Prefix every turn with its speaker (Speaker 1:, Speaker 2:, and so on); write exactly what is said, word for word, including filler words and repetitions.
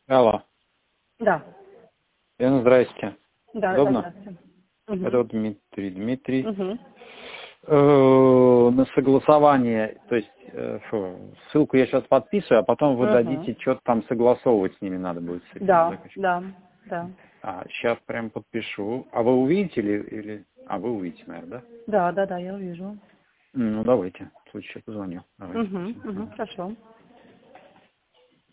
Speaker 1: Алло.
Speaker 2: Да.
Speaker 1: Лена, здрасте.
Speaker 2: Да,
Speaker 1: Удобно?
Speaker 2: да, здравствуйте. Угу.
Speaker 1: Это вот Дмитрий. Дмитрий.
Speaker 2: Угу.
Speaker 1: Э, на согласование, то есть э, фу, ссылку я сейчас подписываю, а потом вы
Speaker 2: Угу.
Speaker 1: дадите, что-то там согласовывать с ними надо будет. С этими
Speaker 2: Да,
Speaker 1: заказчиками.
Speaker 2: да, да.
Speaker 1: А, сейчас прям подпишу. А вы увидите или, или... А, вы увидите, наверное, да?
Speaker 2: Да, да, да, я увижу.
Speaker 1: Ну, давайте. В случае, я позвоню. Давайте.
Speaker 2: Угу, угу, хорошо.